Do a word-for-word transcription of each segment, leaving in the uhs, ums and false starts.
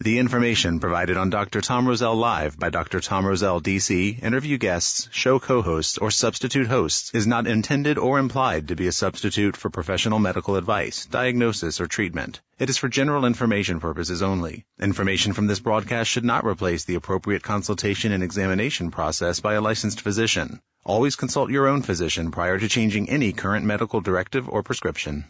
The information provided on Doctor Tom Roselle Live by Doctor Tom Roselle, D C, interview guests, show co-hosts, or substitute hosts is not intended or implied to be a substitute for professional medical advice, diagnosis, or treatment. It is for general information purposes only. Information from this broadcast should not replace the appropriate consultation and examination process by a licensed physician. Always consult your own physician prior to changing any current medical directive or prescription.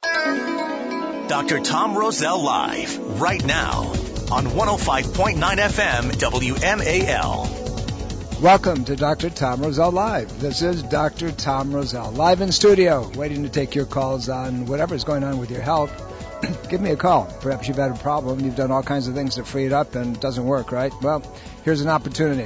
Doctor Tom Roselle Live, right now, on one oh five point nine F M W M A L. Welcome to Doctor Tom Roselle Live. This is Doctor Tom Roselle, live in studio, waiting to take your calls on whatever's going on with your health. Give me a call. Perhaps you've had a problem. You've done all kinds of things to free it up and it doesn't work, right? Well, here's an opportunity.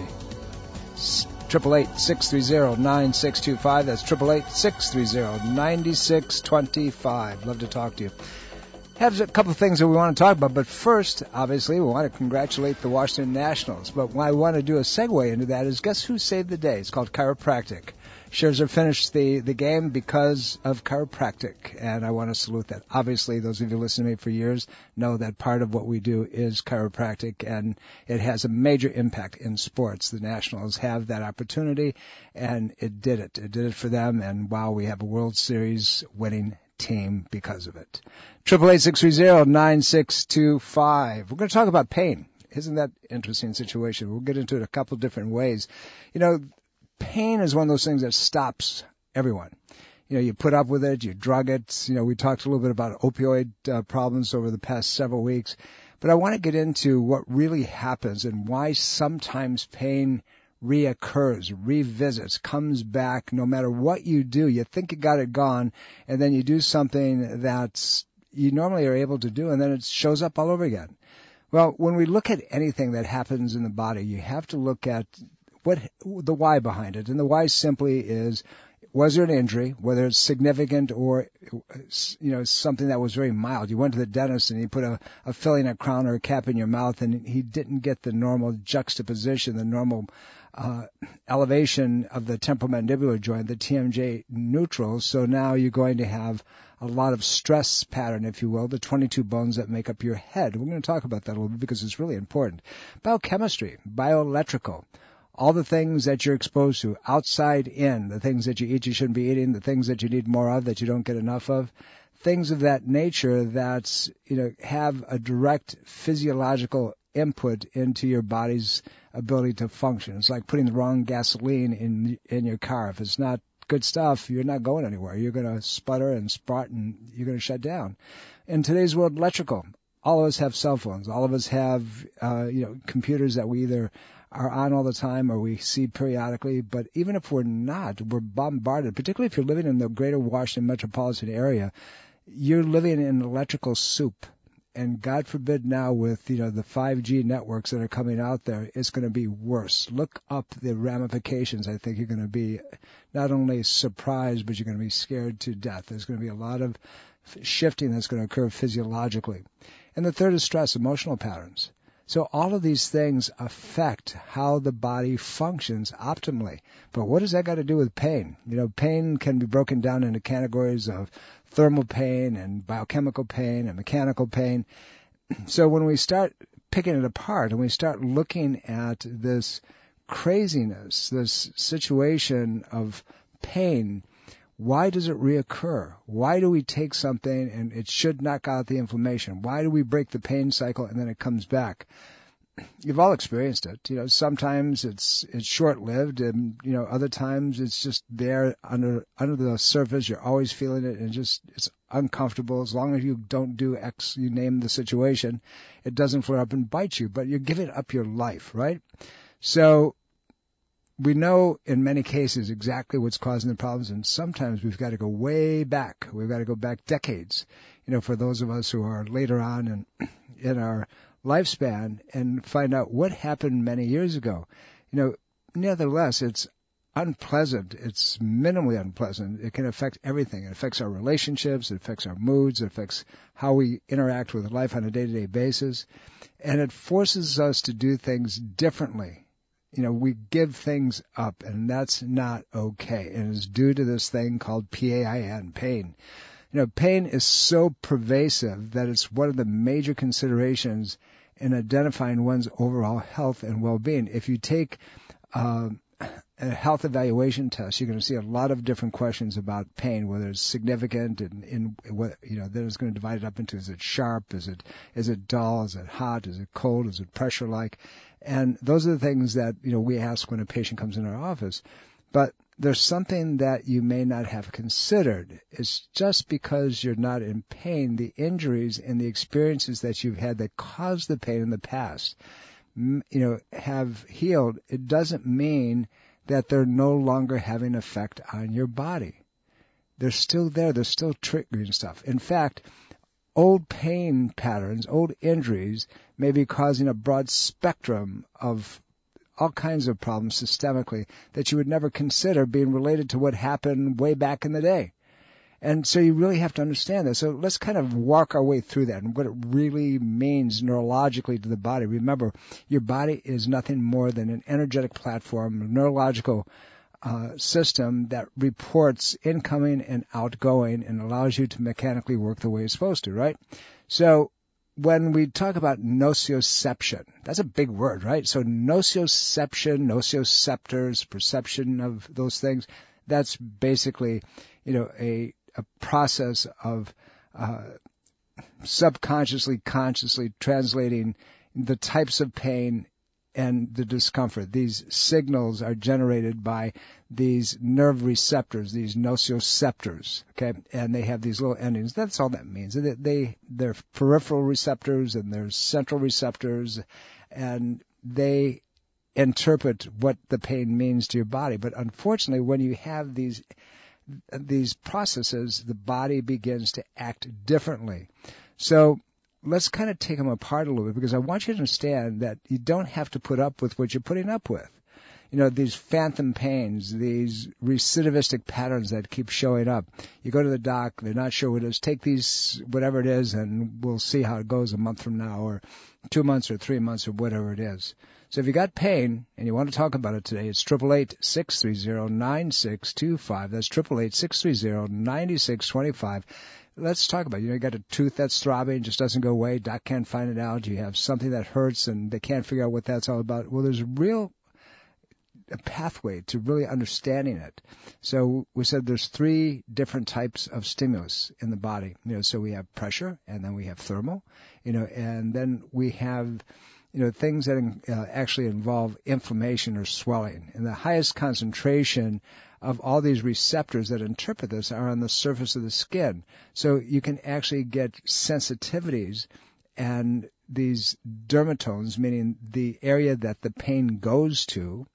eight eight eight, six three zero, nine six two five. That's eight eight eight, six three zero, nine six two five. Love to talk to you. Have a couple of things that we want to talk about, but first, obviously, we want to congratulate the Washington Nationals. But why I want to do a segue into that is, guess who saved the day? It's called chiropractic. Scherzer finished the, the game because of chiropractic, and I want to salute that. Obviously, those of you who listen to me for years know that part of what we do is chiropractic, and it has a major impact in sports. The Nationals have that opportunity, and it did it. It did it for them, and wow, we have a World Series winning team because of it. eight eight eight, six three zero, nine six two five. We're going to talk about pain. Isn't that an interesting situation? We'll get into it a couple different ways. You know, pain is one of those things that stops everyone. You know, you put up with it, you drug it. You know, we talked a little bit about opioid uh, problems over the past several weeks. But I want to get into what really happens and why sometimes pain reoccurs, revisits, comes back no matter what you do. You think you got it gone, and then you do something that's you normally are able to do, and then it shows up all over again. Well, when we look at anything that happens in the body, you have to look at what the why behind it. And the why simply is, was there an injury, whether it's significant or, you know, something that was very mild? You went to the dentist and he put a, a filling, a crown, or a cap in your mouth, and he didn't get the normal juxtaposition, the normal uh, elevation of the temporomandibular joint, the T M J neutral. So now you're going to have a lot of stress pattern, if you will, the twenty-two bones that make up your head. We're going to talk about that a little bit because it's really important. Biochemistry, bioelectrical. All the things that you're exposed to, outside in, the things that you eat you shouldn't be eating, the things that you need more of that you don't get enough of, things of that nature that, you know, have a direct physiological input into your body's ability to function. It's like putting the wrong gasoline in in your car. If it's not good stuff, you're not going anywhere. You're going to sputter and spot and you're going to shut down. In today's world, electrical. All of us have cell phones. All of us have, uh, you know, computers that we either are on all the time or we see periodically. But even if we're not, we're bombarded, particularly if you're living in the greater Washington metropolitan area, you're living in electrical soup. And God forbid now with, you know, the five G networks that are coming out there, it's going to be worse. Look up the ramifications. I think you're going to be not only surprised, but you're going to be scared to death. There's going to be a lot of shifting that's going to occur physiologically. And the third is stress, emotional patterns. So all of these things affect how the body functions optimally. But what does that got to do with pain? You know, pain can be broken down into categories of thermal pain and biochemical pain and mechanical pain. So when we start picking it apart and we start looking at this craziness, this situation of pain, why does it reoccur? Why do we take something and it should knock out the inflammation? Why do we break the pain cycle and then it comes back? You've all experienced it. You know, sometimes it's it's short-lived, and you know, other times it's just there under under the surface. You're always feeling it, and just it's uncomfortable. As long as you don't do X, you name the situation, it doesn't flare up and bite you. But you're giving up your life, right? So we know in many cases exactly what's causing the problems, and sometimes we've got to go way back. We've got to go back decades, you know, for those of us who are later on in, in our lifespan and find out what happened many years ago. You know, nevertheless, it's unpleasant. It's minimally unpleasant. It can affect everything. It affects our relationships. It affects our moods. It affects how we interact with life on a day-to-day basis. And it forces us to do things differently. You know, we give things up, and that's not okay. And it's due to this thing called P A I N, pain. You know, pain is so pervasive that it's one of the major considerations in identifying one's overall health and well-being. If you take uh, a health evaluation test, you're going to see a lot of different questions about pain, whether it's significant and in what, you know, then it's going to divide it up into, is it sharp? Is it, is it dull? Is it hot? Is it cold? Is it pressure like? And those are the things that, you know, we ask when a patient comes in our office. But there's something that you may not have considered. It's just because you're not in pain, the injuries and the experiences that you've had that caused the pain in the past, you know, have healed. It doesn't mean that they're no longer having an effect on your body. They're still there. They're still triggering stuff. In fact, old pain patterns, old injuries may be causing a broad spectrum of all kinds of problems systemically that you would never consider being related to what happened way back in the day. And so you really have to understand that. So let's kind of walk our way through that and what it really means neurologically to the body. Remember, your body is nothing more than an energetic platform, a neurological uh, system that reports incoming and outgoing and allows you to mechanically work the way it's supposed to, right? So when we talk about nociception, that's a big word, right? So nociception, nociceptors, perception of those things, that's basically, you know, a, a process of uh, subconsciously, consciously translating the types of pain and the discomfort. These signals are generated by these nerve receptors, these nociceptors, okay? And they have these little endings. That's all that means. They, they, they're peripheral receptors and there's central receptors, and they interpret what the pain means to your body. But unfortunately, when you have these these processes, the body begins to act differently. So let's kind of take them apart a little bit, because I want you to understand that you don't have to put up with what you're putting up with. You know, these phantom pains, these recidivistic patterns that keep showing up. You go to the doc, they're not sure what it is. Take these, whatever it is, and we'll see how it goes a month from now, or two months or three months or whatever it is. So if you got pain and you want to talk about it today, it's eight eight eight, six three zero, nine six two five. That's eight eight eight, six three zero, nine six two five. Let's talk about it. You know, you got a tooth that's throbbing, just doesn't go away. Doc can't find it out. You have something that hurts and they can't figure out what that's all about. Well, there's a real a pathway to really understanding it. So we said there's three different types of stimulus in the body. You know, so we have pressure, and then we have thermal, you know, and then we have, you know, things that uh, actually involve inflammation or swelling. And the highest concentration of all these receptors that interpret this are on the surface of the skin. So you can actually get sensitivities and these dermatomes, meaning the area that the pain goes to.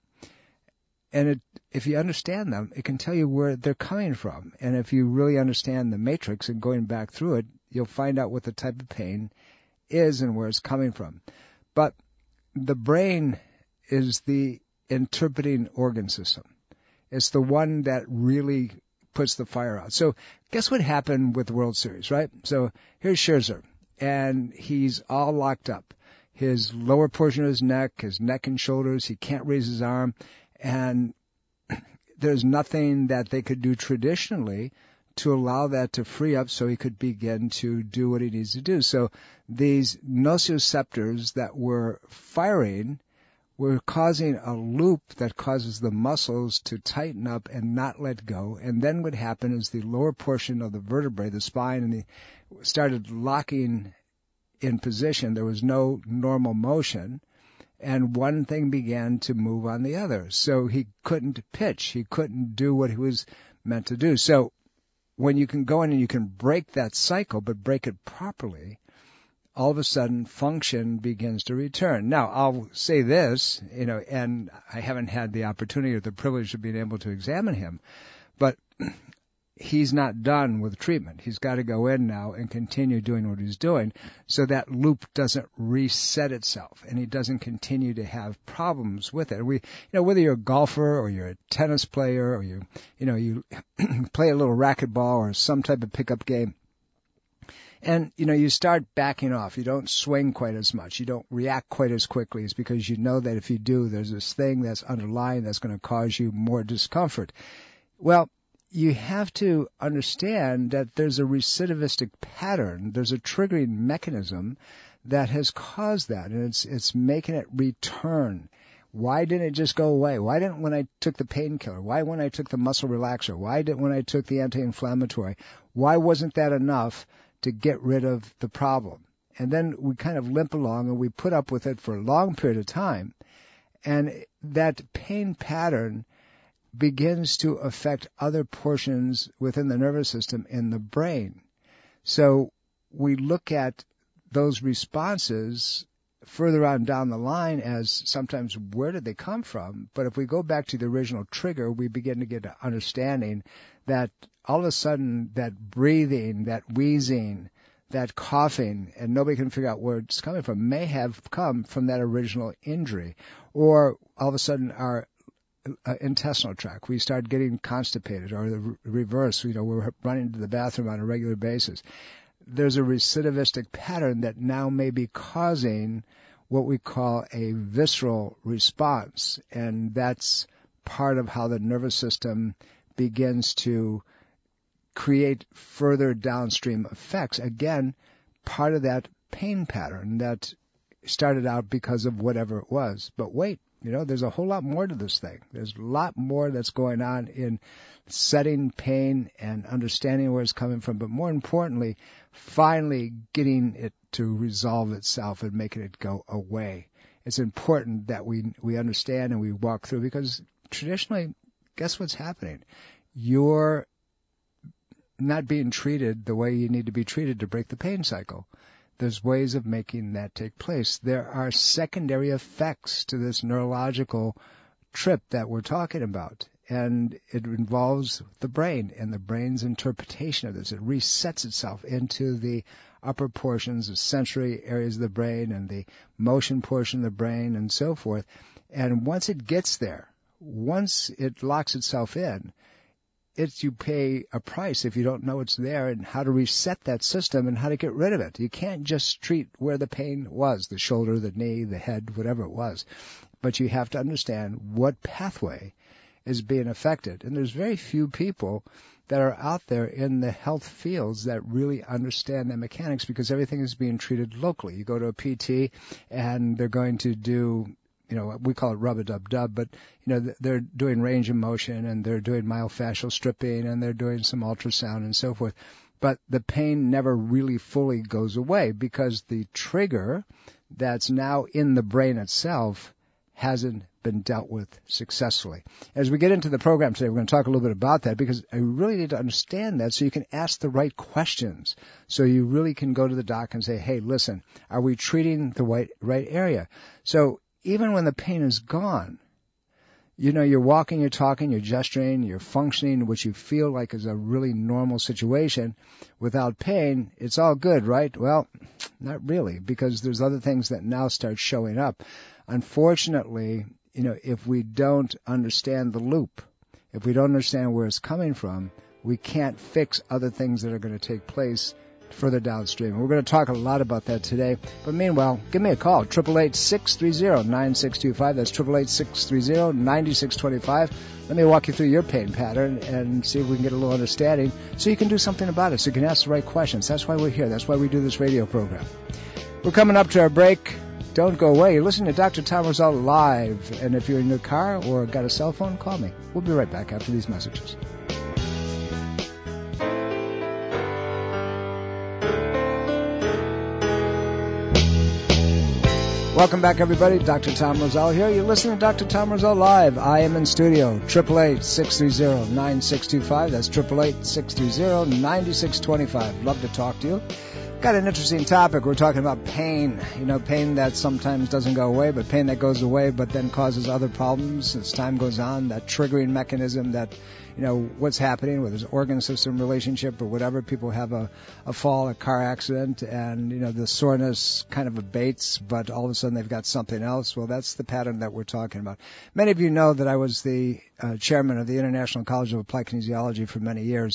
And it, if you understand them, it can tell you where they're coming from. And if you really understand the matrix and going back through it, you'll find out what the type of pain is and where it's coming from. But the brain is the interpreting organ system. It's the one that really puts the fire out. So guess what happened with the World Series, right? So here's Scherzer, and he's all locked up. His lower portion of his neck, his neck and shoulders, he can't raise his arm. And there's nothing that they could do traditionally to allow that to free up so he could begin to do what he needs to do. So these nociceptors that were firing were causing a loop that causes the muscles to tighten up and not let go. And then what happened is the lower portion of the vertebrae, the spine, and the started locking in position. There was no normal motion. And one thing began to move on the other. So he couldn't pitch. He couldn't do what he was meant to do. So when you can go in and you can break that cycle, but break it properly, all of a sudden function begins to return. Now, I'll say this, you know, and I haven't had the opportunity or the privilege of being able to examine him, but he's not done with treatment. He's got to go in now and continue doing what he's doing so that loop doesn't reset itself and he doesn't continue to have problems with it. We, you know, whether you're a golfer or you're a tennis player or you, you know, you play a little racquetball or some type of pickup game, and, you know, you start backing off. You don't swing quite as much. You don't react quite as quickly. It's because you know that if you do, there's this thing that's underlying that's going to cause you more discomfort. Well, you have to understand that there's a recidivistic pattern. There's a triggering mechanism that has caused that, and it's it's making it return. Why didn't it just go away? Why didn't when I took the painkiller? Why when I took the muscle relaxer? Why didn't when I took the anti-inflammatory? Why wasn't that enough to get rid of the problem? And then we kind of limp along and we put up with it for a long period of time. And that pain pattern begins to affect other portions within the nervous system in the brain. So we look at those responses further on down the line as sometimes where did they come from? But if we go back to the original trigger, we begin to get an understanding that all of a sudden that breathing, that wheezing, that coughing, and nobody can figure out where it's coming from, may have come from that original injury. Or all of a sudden our uh, intestinal tract, we start getting constipated, or the re- reverse, you know, we're running to the bathroom on a regular basis. There's a recidivistic pattern that now may be causing what we call a visceral response, and that's part of how the nervous system begins to create further downstream effects. Again, part of that pain pattern that started out because of whatever it was. But wait, you know, there's a whole lot more to this thing. There's a lot more that's going on in setting pain and understanding where it's coming from, but more importantly, finally getting it to resolve itself and making it go away. It's important that we we understand and we walk through, because traditionally, guess what's happening? You're not being treated the way you need to be treated to break the pain cycle. There's ways of making that take place. There are secondary effects to this neurological trip that we're talking about, and it involves the brain and the brain's interpretation of this. It resets itself into the upper portions of sensory areas of the brain and the motion portion of the brain and so forth. And once it gets there, once it locks itself in, it's you pay a price if you don't know it's there and how to reset that system and how to get rid of it. You can't just treat where the pain was, the shoulder, the knee, the head, whatever it was. But you have to understand what pathway is being affected. And there's very few people that are out there in the health fields that really understand the mechanics, because everything is being treated locally. You go to a P T and they're going to do, you know, we call it rub-a-dub-dub, but, you know, they're doing range of motion and they're doing myofascial stripping and they're doing some ultrasound and so forth. But the pain never really fully goes away because the trigger that's now in the brain itself hasn't been dealt with successfully. As we get into the program today, we're going to talk a little bit about that, because I really need to understand that so you can ask the right questions. So you really can go to the doc and say, hey, listen, are we treating the right, right area? So even when the pain is gone, you know, you're walking, you're talking, you're gesturing, you're functioning, which you feel like is a really normal situation. Without pain, it's all good, right? Well, not really, because there's other things that now start showing up. Unfortunately, you know, if we don't understand the loop, if we don't understand where it's coming from, we can't fix other things that are going to take place further downstream. We're going to talk a lot about that today. But meanwhile, give me a call, eight eight eight, six three zero, nine six two five. That's eight eight eight, six three zero, nine six two five. Let me walk you through your pain pattern and see if we can get a little understanding so you can do something about it, so you can ask the right questions. That's why we're here. That's why we do this radio program. We're coming up to our break. Don't go away. You're listening to Doctor Tom Rosell live. And if you're in your car or got a cell phone, call me. We'll be right back after these messages. Welcome back, everybody. Doctor Tom Rosell here. You're listening to Doctor Tom Rosell live. I am in studio. eight eight eight, six three zero, nine six two five. That's eight eight eight, six three zero, nine six two five. Love to talk to you. Got an interesting topic. We're talking about pain. You know, pain that sometimes doesn't go away, but pain that goes away but then causes other problems as time goes on. That triggering mechanism that, you know, what's happening with his organ system relationship or whatever. People have a, a fall, a car accident, and, you know, the soreness kind of abates, but all of a sudden they've got something else. Well, that's the pattern that we're talking about. Many of you know that I was the uh, chairman of the International College of Applied Kinesiology for many years.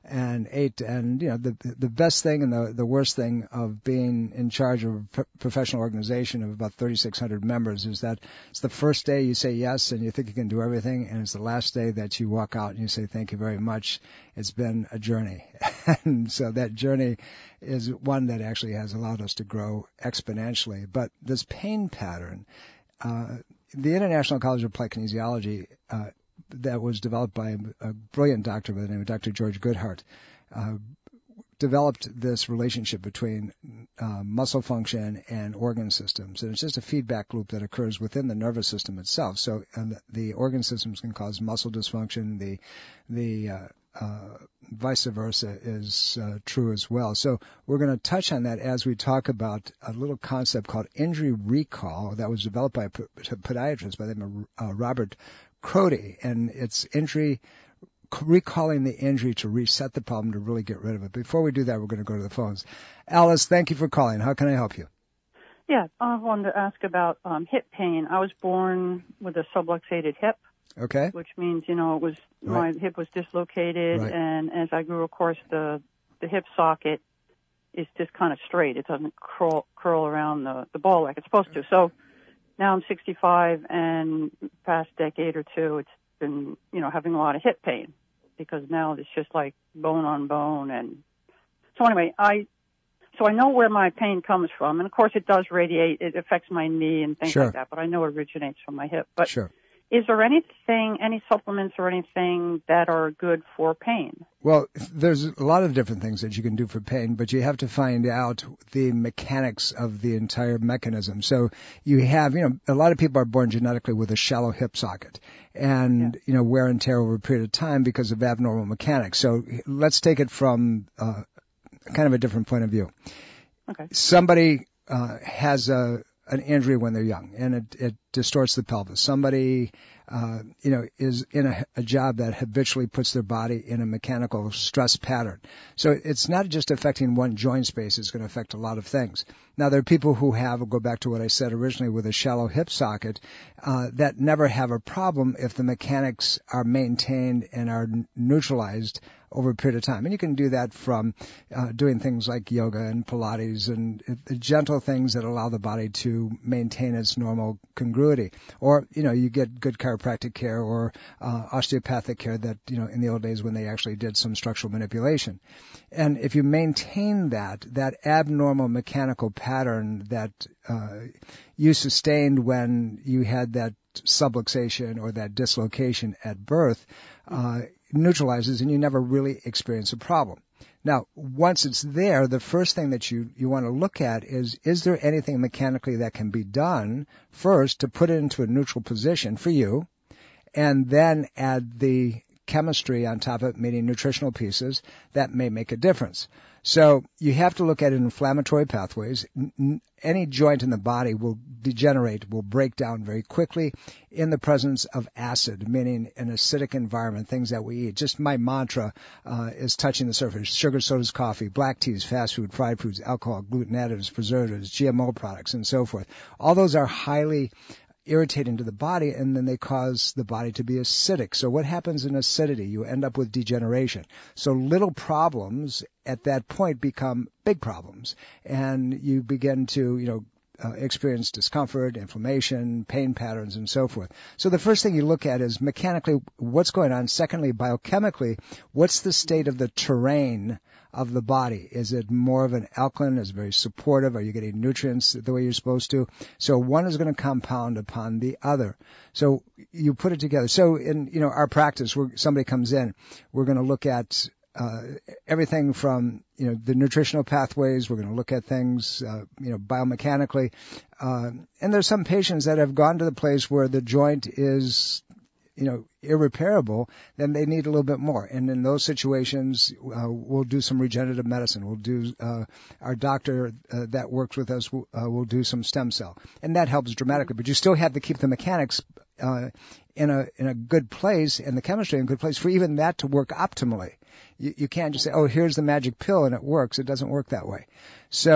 and eight. And, you know, the the best thing and the, the worst thing of being in charge of a pro- professional organization of about thirty-six hundred members is that it's the first day you say yes and you think you can do everything, and it's the last day that you walk out and you say thank you very much. It's been a journey. And so that journey is one that actually has allowed us to grow exponentially. But this pain pattern, uh, the International College of Applied Kinesiology, uh, that was developed by a brilliant doctor by the name of Doctor George Goodhart, uh, developed this relationship between uh, muscle function and organ systems. And it's just a feedback loop that occurs within the nervous system itself. So um, the organ systems can cause muscle dysfunction. The the uh, uh, vice versa is uh, true as well. So we're going to touch on that as we talk about a little concept called injury recall that was developed by a podiatrist by the name of uh, Robert Crotty, and it's injury, recalling the injury to reset the problem to really get rid of it. Before we do that, we're going to go to the phones. Alice, thank you for calling. How can I help you? Yeah, I wanted to ask about um, hip pain. I was born with a subluxated hip. Okay. Which means, you know, it was right. my hip was dislocated, right. and as I grew, of course, the the hip socket is just kind of straight. It doesn't curl curl around the the ball like it's supposed to. So now I'm sixty-five, and past decade or two, it's been, you know, having a lot of hip pain because now it's just like bone on bone. And so anyway, I so I know where my pain comes from, and of course it does radiate. It affects my knee and things sure. like that, but I know it originates from my hip. But sure. Is there anything, any supplements or anything that are good for pain? Well, there's a lot of different things that you can do for pain, but you have to find out the mechanics of the entire mechanism. So you have, you know, a lot of people are born genetically with a shallow hip socket and, yeah. you know, wear and tear over a period of time because of abnormal mechanics. So let's take it from uh, kind of a different point of view. Okay. Somebody uh, has a an injury when they're young, and it, it distorts the pelvis. Somebody, uh, you know, is in a, a job that habitually puts their body in a mechanical stress pattern. So it's not just affecting one joint space, it's going to affect a lot of things. Now, there are people who have, I'll go back to what I said originally, with a shallow hip socket, uh, that never have a problem if the mechanics are maintained and are neutralized over a period of time. And you can do that from uh, doing things like yoga and Pilates and the gentle things that allow the body to maintain its normal congruity. Or, you know, you get good chiropractic care or uh, osteopathic care that, you know, in the old days when they actually did some structural manipulation. And if you maintain that, that abnormal mechanical pattern that uh, you sustained when you had that subluxation or that dislocation at birth, uh, neutralizes and you never really experience a problem. Now, once it's there, the first thing that you, you want to look at is, is there anything mechanically that can be done first to put it into a neutral position for you, and then add the chemistry on top of it, meaning nutritional pieces, that may make a difference. So you have to look at inflammatory pathways. N- any joint in the body will degenerate, will break down very quickly in the presence of acid, meaning an acidic environment, things that we eat. Just my mantra uh, is touching the surface. Sugar, sodas, coffee, black teas, fast food, fried foods, alcohol, gluten additives, preservatives, G M O products, and so forth. All those are highly irritating to the body, and then they cause the body to be acidic. So what happens in acidity? You end up with degeneration. So little problems at that point become big problems, and you begin to, you know, uh, experience discomfort, inflammation, pain patterns, and so forth. So the first thing you look at is mechanically what's going on. Secondly, biochemically, what's the state of the terrain of the body? Is it more of an alkaline? Is it very supportive? Are you getting nutrients the way you're supposed to? So one is going to compound upon the other. So you put it together. So in, you know, our practice, where somebody comes in, we're going to look at uh, everything from, you know, the nutritional pathways. We're going to look at things, uh, you know, biomechanically. Uh, and there's some patients that have gone to the place where the joint is, you know, irreparable, then they need a little bit more. And in those situations, uh, we'll do some regenerative medicine. We'll do, uh, our doctor uh, that works with us will, uh, will do some stem cell. And that helps dramatically. But you still have to keep the mechanics uh, in a in a good place and the chemistry in a good place for even that to work optimally. You, you can't just say, oh, here's the magic pill and it works. It doesn't work that way. So right.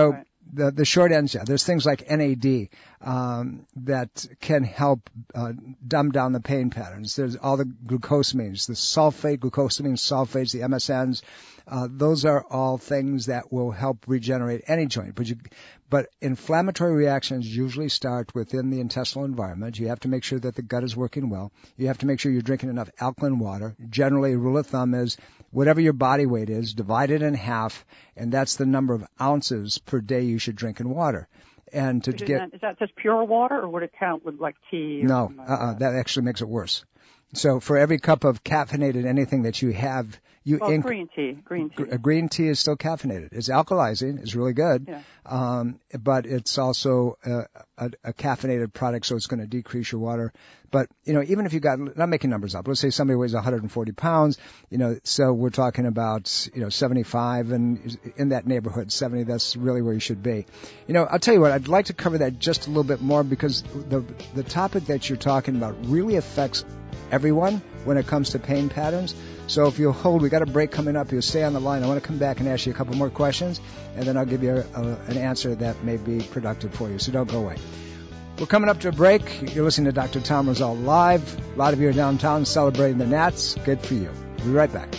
the the short ends, yeah. There's things like N A D um, that can help uh, dumb down the pain patterns. There's all the glucosamines, the sulfate, glucosamine sulfates, the M S Ns. Uh, those are all things that will help regenerate any joint. But, you, but inflammatory reactions usually start within the intestinal environment. You have to make sure that the gut is working well. You have to make sure you're drinking enough alkaline water. Generally, a rule of thumb is whatever your body weight is, divide it in half, and that's the number of ounces per day you should drink in water. And to is get that, is that just pure water, or would it count with like tea? Or no, like uh-uh, that? that actually makes it worse. So for every cup of caffeinated anything that you have, you well, inc- green tea. Green tea. Gr- green tea is still caffeinated. It's alkalizing. It's really good. Yeah. Um, but it's also a, a, a caffeinated product, so it's going to decrease your water. But, you know, even if you got, not making numbers up, let's say somebody weighs one hundred forty pounds, you know, so we're talking about, you know, seventy-five and in that neighborhood, seventy, that's really where you should be. You know, I'll tell you what, I'd like to cover that just a little bit more because the, the topic that you're talking about really affects everyone when it comes to pain patterns. So if you'll hold, we got a break coming up. You'll stay on the line. I want to come back and ask you a couple more questions, and then I'll give you a, a, an answer that may be productive for you. So don't go away. We're coming up to a break. You're listening to Doctor Tom Rosell Live. A lot of you are downtown celebrating the Nats. Good for you. We'll be right back.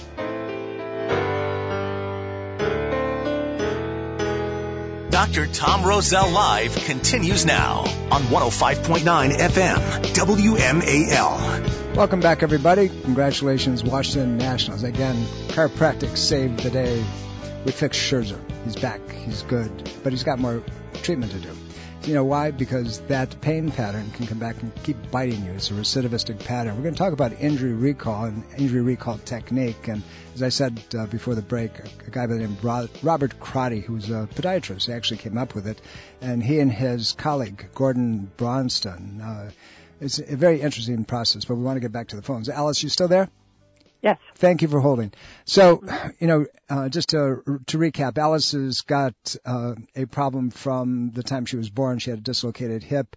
Doctor Tom Rosell Live continues now on one oh five point nine F M W M A L. Welcome back, everybody. Congratulations, Washington Nationals. Again, chiropractic saved the day. We fixed Scherzer. He's back. He's good. But he's got more treatment to do. You know why? Because that pain pattern can come back and keep biting you. It's a recidivistic pattern. We're going to talk about injury recall and injury recall technique. And as I said uh, before the break, a, a guy by the name of Robert Crotty, who's a podiatrist, actually came up with it. And he and his colleague, Gordon Bronston, uh, it's a very interesting process. But we want to get back to the phones. Alice, you still there? Yes. Thank you for holding. So, you know, uh, just to to recap, Alice has got uh, a problem from the time she was born. She had a dislocated hip,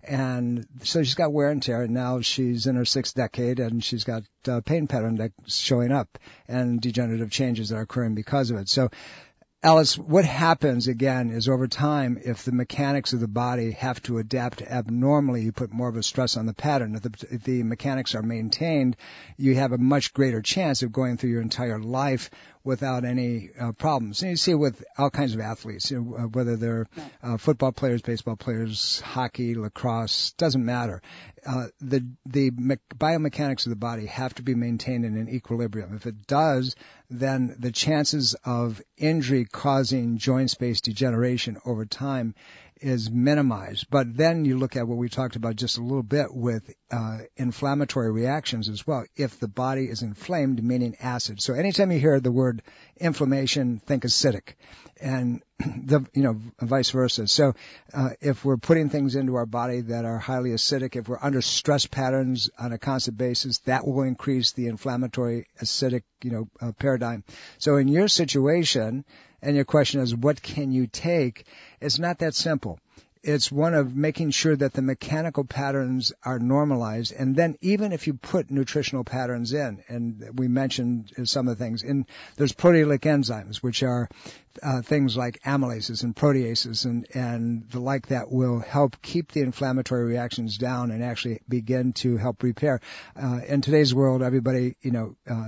and so she's got wear and tear. And now she's in her sixth decade, and she's got a pain pattern that's showing up and degenerative changes that are occurring because of it. So, Alice, what happens, again, is over time, if the mechanics of the body have to adapt abnormally, you put more of a stress on the pattern. If the, if the mechanics are maintained, you have a much greater chance of going through your entire life without any uh, problems. And you see it with all kinds of athletes, you know, uh, whether they're uh, football players, baseball players, hockey, lacrosse, doesn't matter. Uh, the the me- biomechanics of the body have to be maintained in an equilibrium. If it does, then the chances of injury causing joint space degeneration over time is minimized. But then you look at what we talked about just a little bit with uh, inflammatory reactions as well. If the body is inflamed, meaning acid. So anytime you hear the word inflammation, think acidic, and the you know vice versa. So uh, if we're putting things into our body that are highly acidic, if we're under stress patterns on a constant basis, that will increase the inflammatory acidic you know uh, paradigm. So in your situation, and your question is, what can you take? It's not that simple. It's one of making sure that the mechanical patterns are normalized. And then even if you put nutritional patterns in, and we mentioned some of the things, and there's proteolytic enzymes, which are uh, things like amylases and proteases and, and the like that will help keep the inflammatory reactions down and actually begin to help repair. Uh, in today's world, everybody, you know, uh,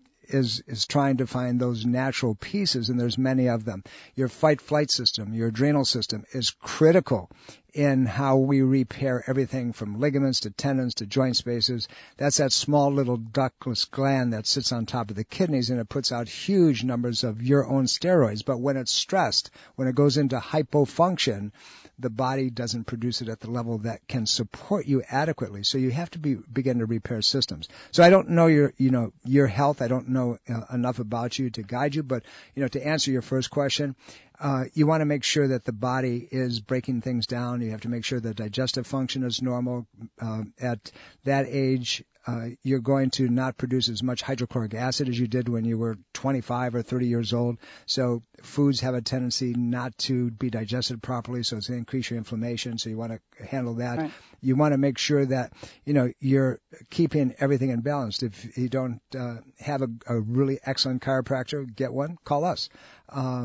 is is trying to find those natural pieces, and there's many of them. Your fight-flight system, your adrenal system is critical in how we repair everything from ligaments to tendons to joint spaces. That's that small little ductless gland that sits on top of the kidneys, and it puts out huge numbers of your own steroids. But when it's stressed, when it goes into hypofunction, the body doesn't produce it at the level that can support you adequately. So you have to be, begin to repair systems. So I don't know your, you know, your health. I don't know uh, enough about you to guide you, but, you know, to answer your first question, uh, you want to make sure that the body is breaking things down. You have to make sure that digestive function is normal. Uh, at that age, uh, you're going to not produce as much hydrochloric acid as you did when you were twenty-five or thirty years old. So foods have a tendency not to be digested properly, so it's going to increase your inflammation. So you want to handle that. Right. You want to make sure that, you know, you're keeping everything in balance. If you don't uh, have a, a really excellent chiropractor, get one, call us. Um,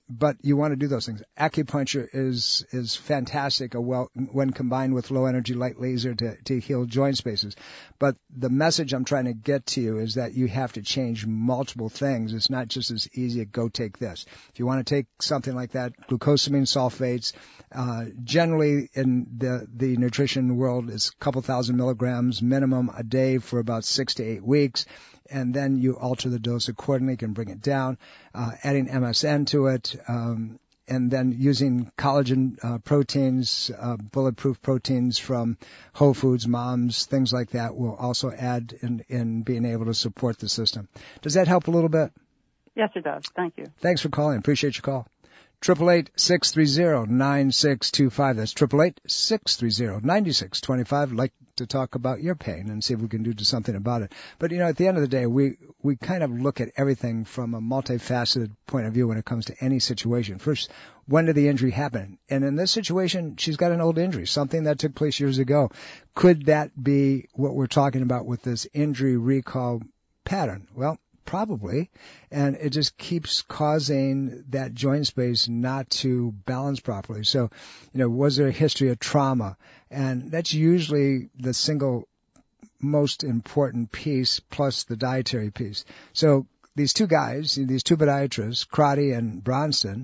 but you want to do those things. Acupuncture is is fantastic a well, when combined with low-energy light laser to, to heal joint spaces. But the message I'm trying to get to you is that you have to change multiple things. It's not just as easy to go take this. If you want to take something like that, glucosamine sulfates, uh, generally in the, the nutrition world is a couple thousand milligrams minimum a day for about six to eight weeks. And then you alter the dose accordingly, can bring it down, uh, adding M S M to it, um, and then using collagen uh, proteins, uh, bulletproof proteins from Whole Foods, Moms, things like that will also add in, in being able to support the system. Does that help a little bit? Yes, it does. Thank you. Thanks for calling. Appreciate your call. Triple eight six three zero nine six two five. That's triple eight six three zero ninety six twenty five. Like to talk about your pain and see if we can do something about it. But you know, at the end of the day, we we kind of look at everything from a multifaceted point of view when it comes to any situation. First, when did the injury happen? And in this situation, she's got an old injury, something that took place years ago. Could that be what we're talking about with this injury recall pattern? Well, probably, and it just keeps causing that joint space not to balance properly. So, you know, was there a history of trauma? And that's usually the single most important piece plus the dietary piece. So these two guys, these two podiatrists, Crotty and Bronston,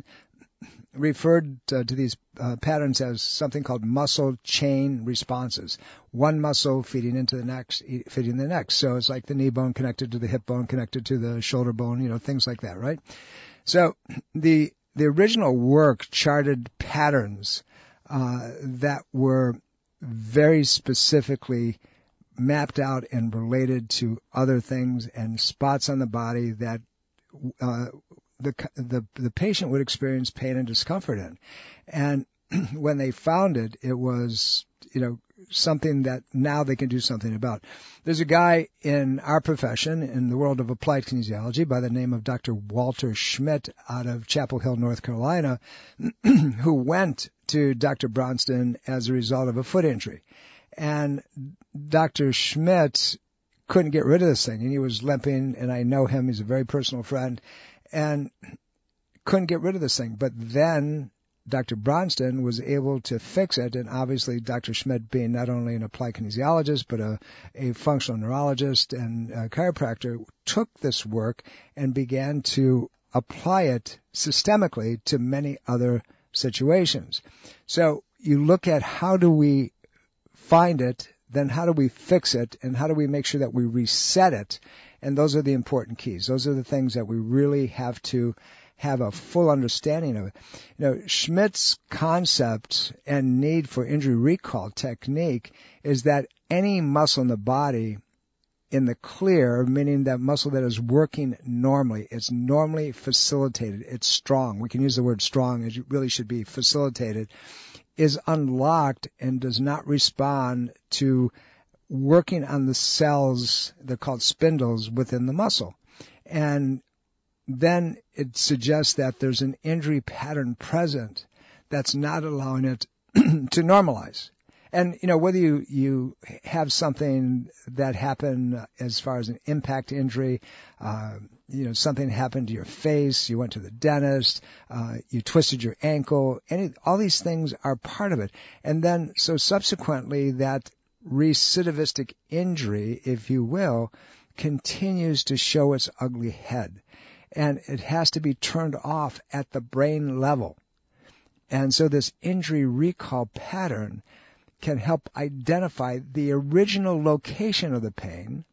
referred uh, to these uh, patterns as something called muscle chain responses. One muscle feeding into the next, feeding the next. So it's like the knee bone connected to the hip bone, connected to the shoulder bone, you know, things like that, right? So the the original work charted patterns uh, that were very specifically mapped out and related to other things and spots on the body that uh, the the the patient would experience pain and discomfort in. And when they found it, it was, you know, something that now they can do something about. There's a guy in our profession, in the world of applied kinesiology, by the name of Doctor Walter Schmidt out of Chapel Hill, North Carolina, who went to Doctor Bronston as a result of a foot injury. And Doctor Schmidt couldn't get rid of this thing, and he was limping, and I know him. He's a very personal friend. And couldn't get rid of this thing. But then Doctor Bronston was able to fix it, and obviously Doctor Schmidt, being not only an applied kinesiologist, but a, a functional neurologist and a chiropractor, took this work and began to apply it systemically to many other situations. So you look at how do we find it, then how do we fix it, and how do we make sure that we reset it? And those are the important keys. Those are the things that we really have to have a full understanding of it. You know, Schmidt's concept and need for injury recall technique is that any muscle in the body in the clear, meaning that muscle that is working normally, it's normally facilitated, it's strong. We can use the word strong, as it really should be facilitated, is unlocked and does not respond to working on the cells, they're called spindles, within the muscle. And then it suggests that there's an injury pattern present that's not allowing it to normalize. And, you know, whether you, you have something that happened as far as an impact injury, uh, you know, something happened to your face, you went to the dentist, uh, you twisted your ankle, any, all these things are part of it. And then, so subsequently that recidivistic injury, if you will, continues to show its ugly head. And it has to be turned off at the brain level. And so this injury recall pattern can help identify the original location of the pain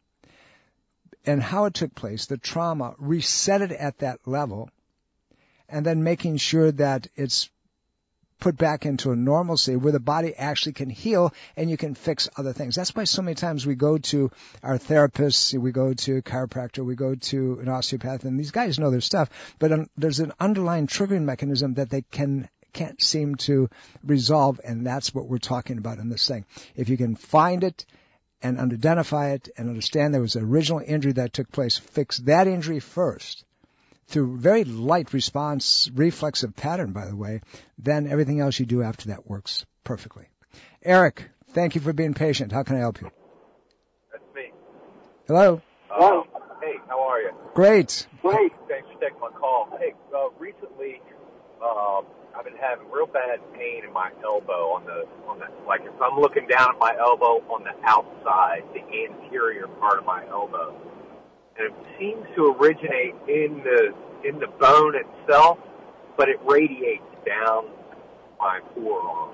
and how it took place, the trauma, reset it at that level, and then making sure that it's put back into a normalcy where the body actually can heal and you can fix other things. That's why so many times we go to our therapists, we go to a chiropractor, we go to an osteopath, and these guys know their stuff, but um, there's an underlying triggering mechanism that they can can't seem to resolve, and that's what we're talking about in this thing. If you can find it and identify it and understand there was an original injury that took place, fix that injury first, through very light response, reflexive pattern, by the way, then everything else you do after that works perfectly. Eric, thank you for being patient. How can I help you? That's me. Hello. Hello. Uh, hey, how are you? Great. Great. Thanks for taking my call. Hey, uh, recently uh, I've been having real bad pain in my elbow on the, on the, like if I'm looking down at my elbow on the outside, the anterior part of my elbow. And it seems to originate in the, in the bone itself, but it radiates down my forearm.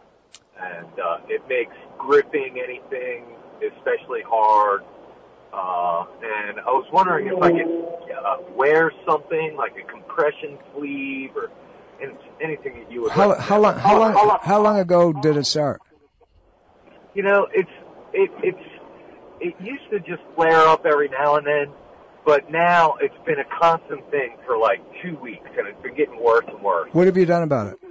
And, uh, it makes gripping anything especially hard. Uh, and I was wondering if I could uh, wear something like a compression sleeve or anything that you would. How, how long? How long? How long ago did it start? You know, it's it it's it used to just flare up every now and then, but now it's been a constant thing for like two weeks, and it's been getting worse and worse. What have you done about it?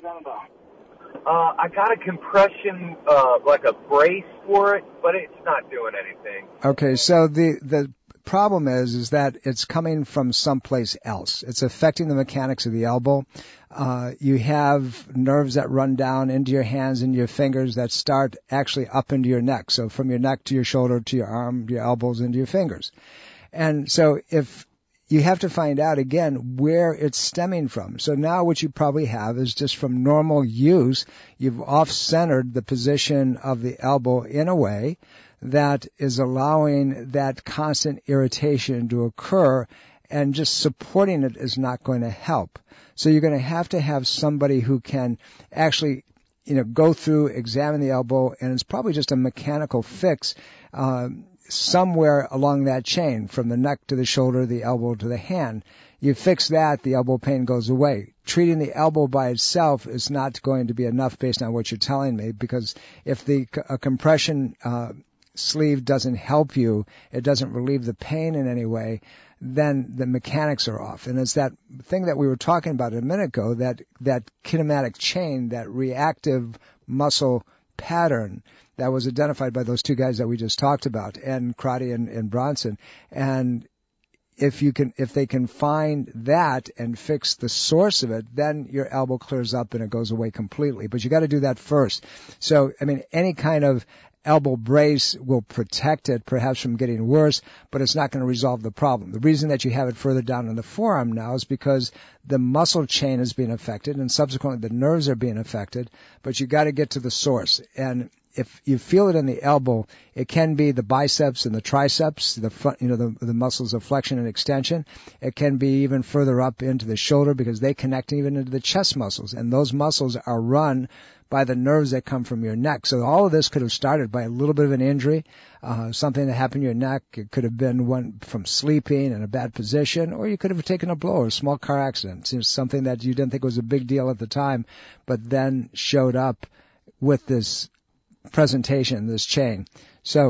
Uh, I got a compression, uh, like a brace for it, but it's not doing anything. Okay, so the the problem is is that it's coming from someplace else. It's affecting the mechanics of the elbow. Uh, you have nerves that run down into your hands and your fingers that start actually up into your neck. So from your neck to your shoulder to your arm, your elbows into your fingers. And so if you have to find out, again, where it's stemming from. So now what you probably have is just from normal use, you've off-centered the position of the elbow in a way that is allowing that constant irritation to occur, and just supporting it is not going to help. So you're going to have to have somebody who can actually, you know, go through, examine the elbow, and it's probably just a mechanical fix, um, somewhere along that chain, from the neck to the shoulder, the elbow to the hand. You fix that, the elbow pain goes away. Treating the elbow by itself is not going to be enough based on what you're telling me, because if the a compression uh, sleeve doesn't help you, it doesn't relieve the pain in any way, then the mechanics are off. And it's that thing that we were talking about a minute ago, that, that kinematic chain, that reactive muscle pattern that was identified by those two guys that we just talked about, and Crotty and, and Bronson. And if you can, if they can find that and fix the source of it, then your elbow clears up and it goes away completely. But you got to do that first. So, I mean, any kind of elbow brace will protect it, perhaps from getting worse, but it's not going to resolve the problem. The reason that you have it further down in the forearm now is because the muscle chain is being affected, and subsequently the nerves are being affected, but you got to get to the source. And if you feel it in the elbow, it can be the biceps and the triceps, the front, you know, the, the muscles of flexion and extension. It can be even further up into the shoulder, because they connect even into the chest muscles, and those muscles are run by the nerves that come from your neck. So all of this could have started by a little bit of an injury, uh, something that happened to your neck. It could have been one from sleeping in a bad position, or you could have taken a blow or a small car accident. It's something that you didn't think was a big deal at the time, but then showed up with this presentation, this chain. So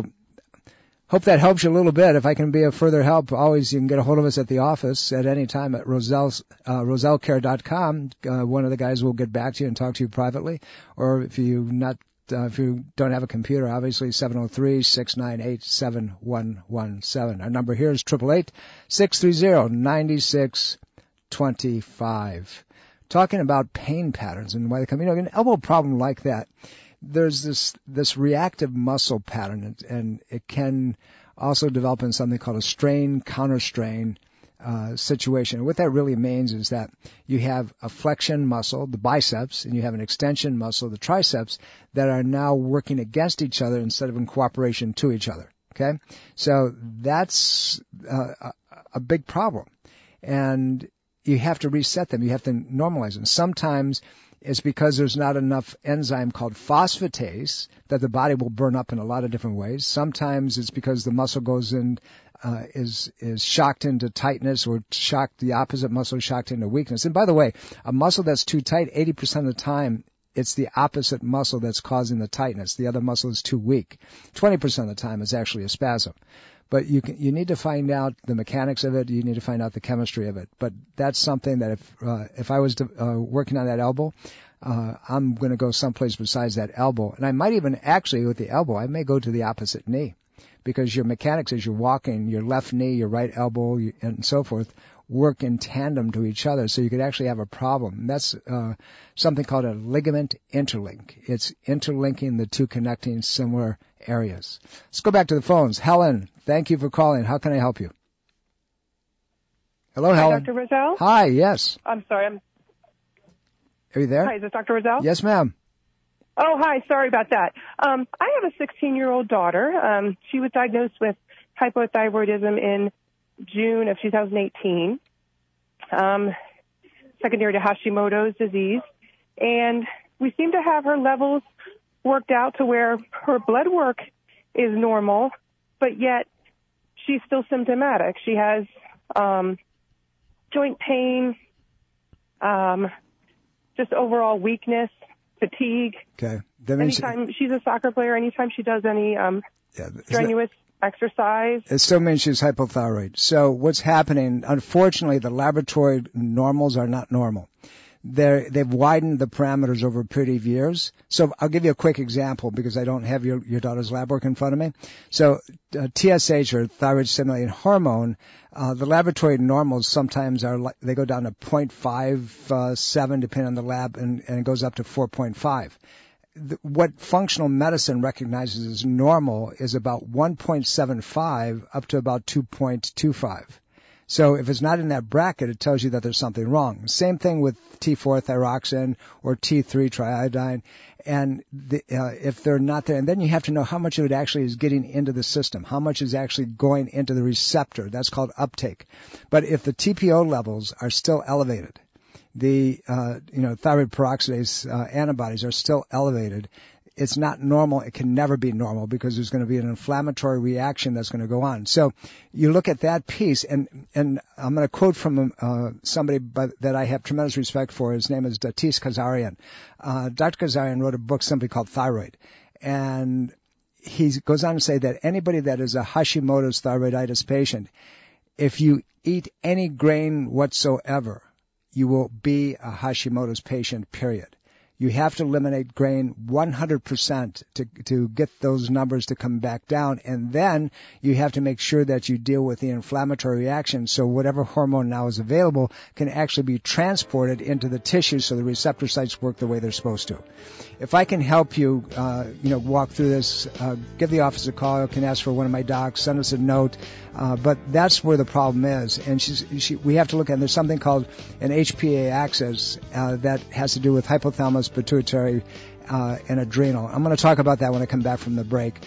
hope that helps you a little bit. If I can be of further help, always you can get a hold of us at the office at any time at Roselle's, uh, roselle care dot com. Uh, one of the guys will get back to you and talk to you privately. Or if you not, uh, if you don't have a computer, obviously seven oh three, six nine eight, seven one one seven. Our number here is eight eight eight, six three zero, nine six two five. Talking about pain patterns and why they come, you know, an elbow problem like that, there's this this reactive muscle pattern, and, and it can also develop in something called a strain counterstrain uh, situation. What that really means is that you have a flexion muscle, the biceps, and you have an extension muscle, the triceps, that are now working against each other instead of in cooperation to each other. Okay, so that's uh, a, a big problem, and you have to reset them. You have to normalize them. Sometimes it's because there's not enough enzyme called phosphatase that the body will burn up in a lot of different ways. Sometimes it's because the muscle goes in, uh, is, is shocked into tightness, or shocked, the opposite muscle is shocked into weakness. And by the way, a muscle that's too tight, eighty percent of the time, it's the opposite muscle that's causing the tightness. The other muscle is too weak. twenty percent of the time, it's actually a spasm. But you can, you need to find out the mechanics of it. You need to find out the chemistry of it. But that's something that if uh, if I was to, uh, working on that elbow, uh, I'm going to go someplace besides that elbow. And I might even actually, with the elbow, I may go to the opposite knee, because your mechanics as you're walking, your left knee, your right elbow, and so forth, work in tandem to each other. So you could actually have a problem. And that's uh, something called a ligament interlink. It's interlinking the two connecting similar areas. Let's go back to the phones. Helen, thank you for calling. How can I help you? Hello, Hi, Helen. Doctor Roselle? Hi, yes. I'm sorry. I'm Are you there? Hi, is this Doctor Roselle? Yes, ma'am. Oh, hi. Sorry about that. Um, I have a sixteen-year-old daughter. Um, she was diagnosed with hypothyroidism in June of two thousand eighteen, um, secondary to Hashimoto's disease. And we seem to have her levels worked out to where her blood work is normal, but yet she's still symptomatic. She has um, joint pain, um, just overall weakness, fatigue. Okay. That means anytime she's a soccer player, anytime she does any um, yeah, strenuous exercise. It still means she's hypothyroid. So what's happening, unfortunately, the laboratory normals are not normal. They're, they've widened the parameters over a period of years. So I'll give you a quick example because I don't have your, your daughter's lab work in front of me. So uh, T S H, or thyroid stimulating hormone, uh, the laboratory normals sometimes are like, they go down to zero point five seven depending on the lab, and, and it goes up to four point five. The, what functional medicine recognizes as normal is about one point seven five up to about two point two five. So if it's not in that bracket, it tells you that there's something wrong. Same thing with T four thyroxine or T three triiodine. And the, uh, if they're not there, and then you have to know how much of it actually is getting into the system, how much is actually going into the receptor. That's called uptake. But if the T P O levels are still elevated, the uh, you know thyroid peroxidase uh, antibodies are still elevated, it's not normal. It can never be normal because there's going to be an inflammatory reaction that's going to go on. So you look at that piece, and and I'm going to quote from uh, somebody by, that I have tremendous respect for. His name is Datis Kazarian. Uh, Doctor Kazarian wrote a book simply called Thyroid, and he goes on to say that anybody that is a Hashimoto's thyroiditis patient, if you eat any grain whatsoever, you will be a Hashimoto's patient, period. You have to eliminate grain one hundred percent to to get those numbers to come back down. And then you have to make sure that you deal with the inflammatory reaction so whatever hormone now is available can actually be transported into the tissue so the receptor sites work the way they're supposed to. If I can help you, uh, you know, walk through this, uh, give the office a call. You can ask for one of my docs, send us a note. Uh, but that's where the problem is. And she's, she, we have to look at, there's something called an H P A axis uh, that has to do with hypothalamus, pituitary, uh, and adrenal. I'm going to talk about that when I come back from the break.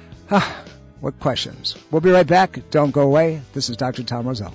Ah, what questions? We'll be right back. Don't go away. This is Doctor Tom Roselle.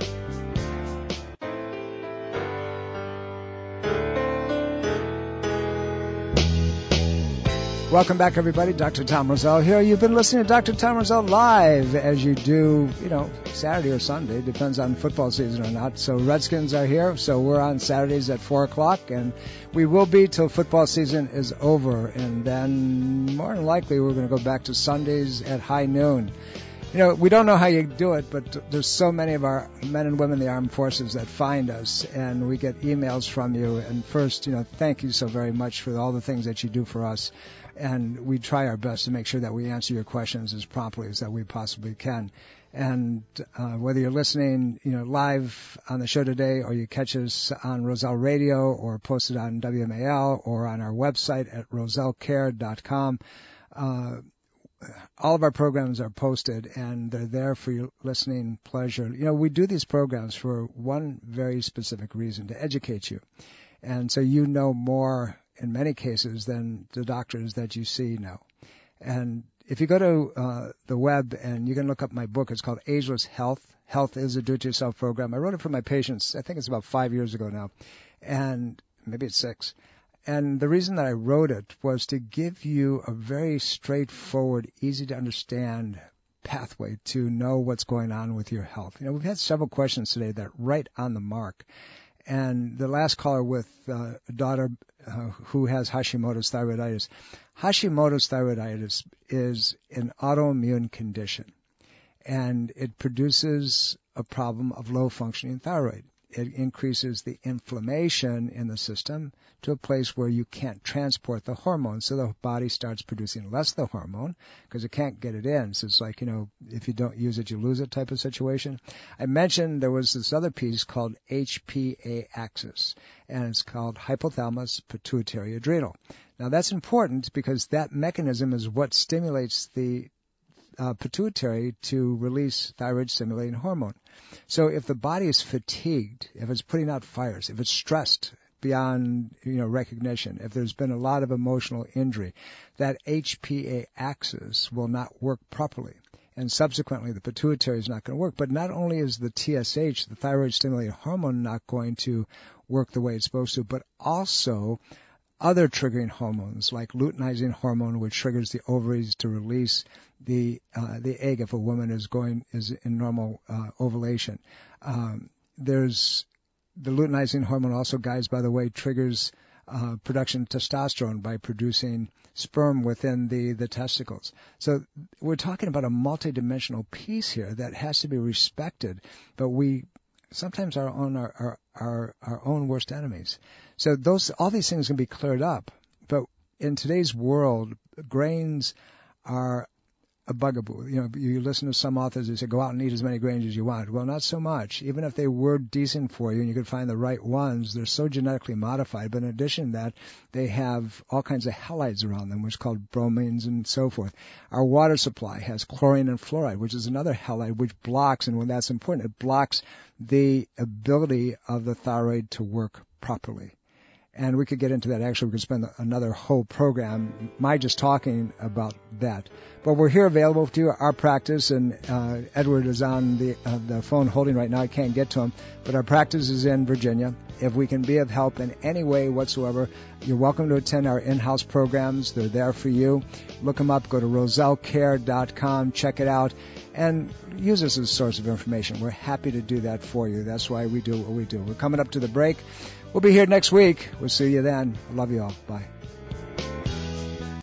Welcome back, everybody. Doctor Tom Roselle here. You've been listening to Doctor Tom Roselle live, as you do, you know, Saturday or Sunday. Depends on football season or not. So Redskins are here, so we're on Saturdays at four o'clock, and we will be till football season is over. And then, more than likely, we're going to go back to Sundays at high noon. You know, we don't know how you do it, but there's so many of our men and women in the armed forces that find us, and we get emails from you. And first, you know, thank you so very much for all the things that you do for us. And we try our best to make sure that we answer your questions as promptly as that we possibly can. And uh, whether you're listening, you know, live on the show today, or you catch us on Roselle Radio, or posted on W M A L, or on our website at roselle care dot com, uh, all of our programs are posted, and they're there for your listening pleasure. You know, we do these programs for one very specific reason, to educate you. And so you know more in many cases than the doctors that you see know. And if you go to uh, the web and you can look up my book, it's called Ageless Health. Health is a do-it-yourself program. I wrote it for my patients, I think it's about five years ago now, and maybe it's six. And the reason that I wrote it was to give you a very straightforward, easy-to-understand pathway to know what's going on with your health. You know, we've had several questions today that are right on the mark. And the last caller with uh, a daughter uh, who has Hashimoto's thyroiditis. Hashimoto's thyroiditis is an autoimmune condition, and it produces a problem of low-functioning thyroid. It increases the inflammation in the system to a place where you can't transport the hormone, so the body starts producing less of the hormone because it can't get it in. So it's like, you know, if you don't use it, you lose it type of situation. I mentioned there was this other piece called H P A axis, and it's called hypothalamus pituitary adrenal. Now that's important because that mechanism is what stimulates the Uh, pituitary to release thyroid-stimulating hormone. So if the body is fatigued, if it's putting out fires, if it's stressed, beyond, you know, recognition, if there's been a lot of emotional injury, that H P A axis will not work properly. And subsequently, the pituitary is not going to work. But not only is the T S H, the thyroid-stimulating hormone, not going to work the way it's supposed to, but also other triggering hormones like luteinizing hormone, which triggers the ovaries to release the uh, the egg if a woman is going is in normal uh, ovulation. Um, there's the luteinizing hormone also, guys, by the way, triggers uh, production of testosterone by producing sperm within the, the testicles. So we're talking about a multidimensional piece here that has to be respected, but we sometimes are on our, our, our, our own worst enemies. So those, all these things can be cleared up. But in today's world, grains are a bugaboo. You know, you listen to some authors who say, go out and eat as many grains as you want. Well, not so much. Even if they were decent for you and you could find the right ones, they're so genetically modified. But in addition to that, they have all kinds of halides around them, which are called bromines and so forth. Our water supply has chlorine and fluoride, which is another halide which blocks, and when that's important, it blocks the ability of the thyroid to work properly. And we could get into that. Actually, we could spend another whole program, my just talking about that. But we're here available to you, our practice, and uh, Edward is on the uh, the phone holding right now. I can't get to him. But our practice is in Virginia. If we can be of help in any way whatsoever, you're welcome to attend our in-house programs. They're there for you. Look them up. Go to roselle care dot com. Check it out. And use us as a source of information. We're happy to do that for you. That's why we do what we do. We're coming up to the break. We'll be here next week. We'll see you then. I love you all. Bye.